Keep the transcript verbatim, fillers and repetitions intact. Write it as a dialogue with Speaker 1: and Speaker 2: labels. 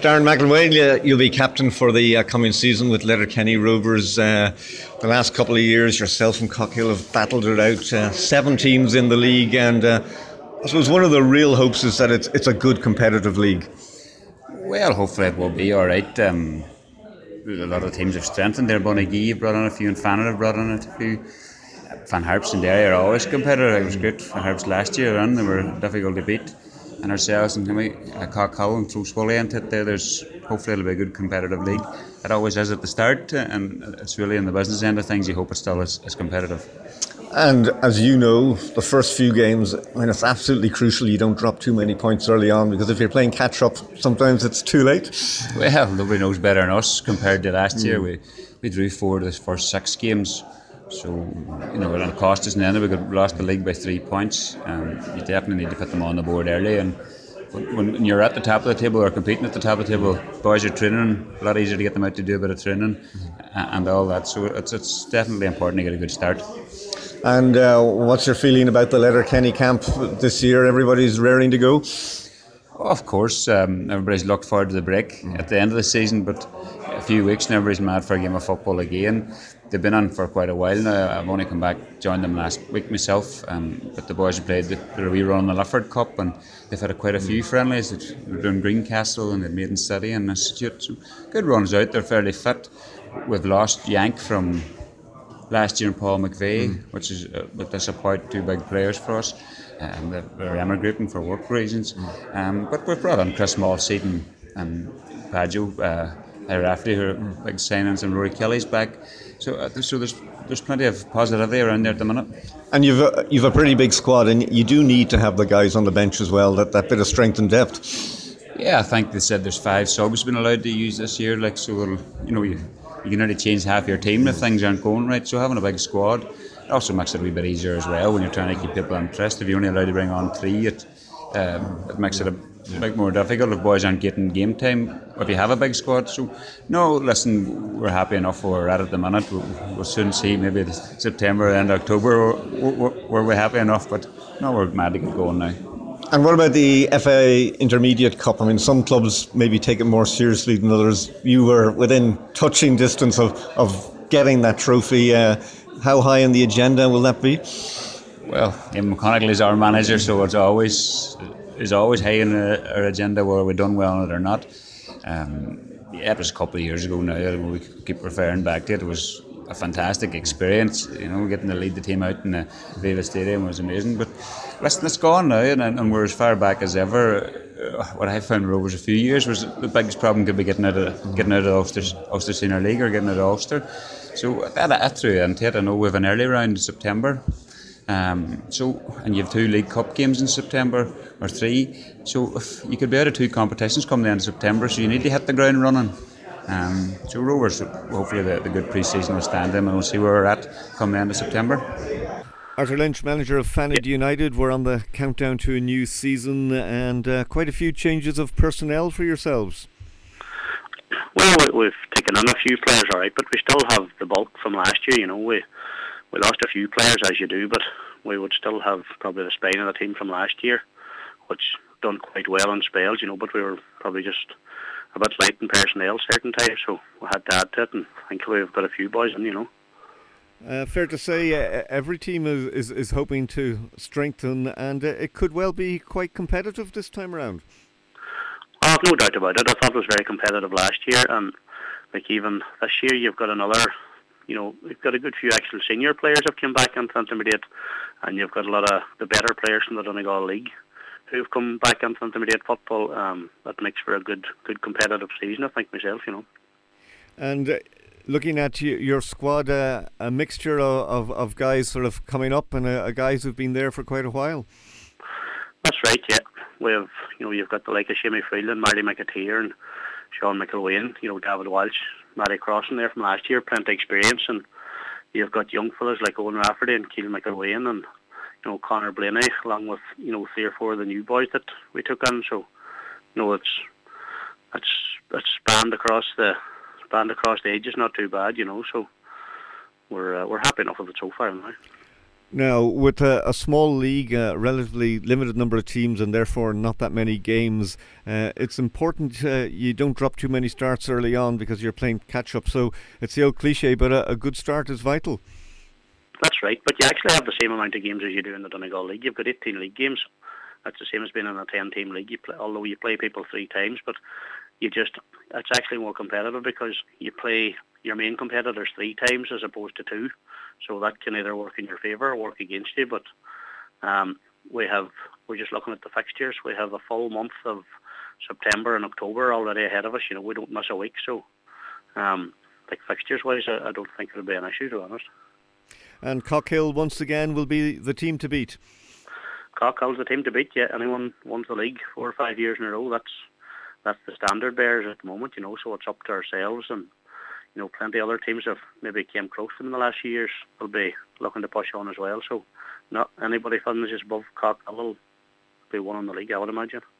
Speaker 1: Darren McIlwain, you- you'll be captain for the uh, coming season with Letterkenny Rovers. Uh, the last couple of years, yourself and Cockhill have battled it out. Uh, seven teams in the league, and uh, I suppose one of the real hopes is that it's it's a good competitive league.
Speaker 2: Well, hopefully it will be all right. Um, a lot of teams have strengthened there. Bonagee brought on a few, and Fanon have brought on a few. Van Harps and Derry are always competitive. It was great. Van Harps last year, and they were difficult to beat. And ourselves and uh, Cockhill and through Swilly and it there, there's hopefully it'll be a good competitive league. It always is at the start, uh, and it's really in the business end of things. You hope it still is, is competitive.
Speaker 1: And as you know, the first few games, I mean, it's absolutely crucial you don't drop too many points early on, because if you're playing catch up, sometimes it's too late.
Speaker 2: Well, nobody knows better than us compared to last mm. year. We we drew four of the first six games. So, you know, it cost us in the end. We got lost the league by three points. Um, you definitely need to put them on the board early. And when, when you're at the top of the table or competing at the top of the table, boys are training. A lot easier to get them out to do a bit of training mm-hmm. and all that. So it's it's definitely important to get a good start.
Speaker 1: And uh, what's your feeling about the Letterkenny camp this year? Everybody's raring to go.
Speaker 2: Oh, of course, um, everybody's looked forward to the break mm-hmm. at the end of the season, but a few weeks and everybody's mad for a game of football again. They've been on for quite a while now. I've only come back, joined them last week myself, um, but the boys have played the, the wee run in the Lifford Cup, and they've had a, quite a few friendlies. They're doing Greencastle and they've Maiden City and Institute. So good runs out. They're fairly fit. We've lost Yank from last year and Paul McVeigh, mm. which is uh, with disappoint two big players for us. Um, they're emigrating for work reasons. Mm. Um, but we've brought on Chris Malseed and, and Paggio, uh, Rafferty, who are mm. big signings, and Rory Kelly's back. So, uh, so there's there's plenty of positivity around there at the minute.
Speaker 1: And you've a, you've a pretty big squad, and you do need to have the guys on the bench as well, that, that bit of strength and depth.
Speaker 2: Yeah, I think they said there's five subs been allowed to use this year. Like, so it'll, you know, you you can only change half your team if things aren't going right. So having a big squad, it also makes it a wee bit easier as well when you're trying to keep people interested. If you're only allowed to bring on three, it um, it makes it a bit more difficult if boys aren't getting game time if you have a big squad. So no, listen, we're happy enough where we're at at the minute. We'll, we'll soon see maybe the September and October where we're happy enough, but no, we're mad to get going now.
Speaker 1: And what about the F A Intermediate Cup? I mean, some clubs maybe take it more seriously than others. You were within touching distance of, of getting that trophy. Uh, how high on the agenda will that be?
Speaker 2: Well, Ian McConaughey is our manager, so it's always is always high on our agenda whether we've done well on it or not. Um, yeah, it was a couple of years ago now. We keep referring back to it. It was a fantastic experience, you know, getting to lead the team out in the Viva Stadium was amazing. But listen, it's gone now, and, and we're as far back as ever. Uh, what I found Rovers a few years was the biggest problem could be getting out of getting out of Ulster, Ulster Senior League or getting out of Ulster. So that, that threw into it. I know we have an early round in September. Um, so and you have two League Cup games in September or three. So if you could be out of two competitions come the end of September, so you need to hit the ground running. Um, so Rovers, hopefully the, the good pre-season will stand them, and we'll see where we're at come the end of September.
Speaker 1: Arthur Lynch, manager of Fanid United, we're on the countdown to a new season, and uh, quite a few changes of personnel for yourselves.
Speaker 3: Well, we've taken on a few players, all right, but we still have the bulk from last year. You know, we we lost a few players, as you do, but we would still have probably the spine of the team from last year, which done quite well in spells, you know, but we were probably just a bit light in personnel certain times, so we had to add to it, and I think we've got a few boys in, you know.
Speaker 1: Uh, fair to say, uh, every team is, is, is hoping to strengthen, and uh, it could well be quite competitive this time around.
Speaker 3: I have no doubt about it. I thought it was very competitive last year, and like even this year you've got another, you know, you've got a good few actual senior players have come back into intermediate, and you've got a lot of the better players from the Donegal League who've come back into intermediate football. Um, that makes for a good good competitive season, I think, myself, you know.
Speaker 1: And uh, looking at you, your squad, uh, a mixture of, of, of guys sort of coming up and uh, guys who've been there for quite a while.
Speaker 3: That's right, yeah. We have, you know, you've got the like of Shimmy Freeland, Marty McAteer and Sean McIlwain, you know, David Walsh, Matty Crossan there from last year, plenty of experience, and you've got young fellas like Owen Rafferty and Keelan McIlwain and, you know, Conor Blaney, along with, you know, three or four of the new boys that we took on. So, you know, it's it's it's spanned across the spanned across the ages, not too bad, you know. So we're uh, we're happy enough with it so far now.
Speaker 1: Now, with a, a small league, a relatively limited number of teams and therefore not that many games, uh, it's important uh, you don't drop too many starts early on because you're playing catch-up. So it's the old cliche, but a, a good start is vital.
Speaker 3: That's right, but you actually have the same amount of games as you do in the Donegal League. You've got eighteen league games. That's the same as being in a ten-team league. You play, although you play people three times, but you just it's actually more competitive because you play your main competitors three times as opposed to two. So that can either work in your favour or work against you. But um, we have we're just looking at the fixtures. We have a full month of September and October already ahead of us. You know, we don't miss a week. So, um, like fixtures-wise, I, I don't think it'll be an issue, to be honest.
Speaker 1: And Cockhill once again will be the team to beat.
Speaker 3: Cockhill's the team to beat. Yeah, anyone wins the league four or five years in a row. That's that's the standard bearers at the moment. You know, so it's up to ourselves and. You know, plenty of other teams have maybe came close to them in the last few years. Will be looking to push on as well. So, not anybody finishes above Cockhill will be one in the league, I would imagine.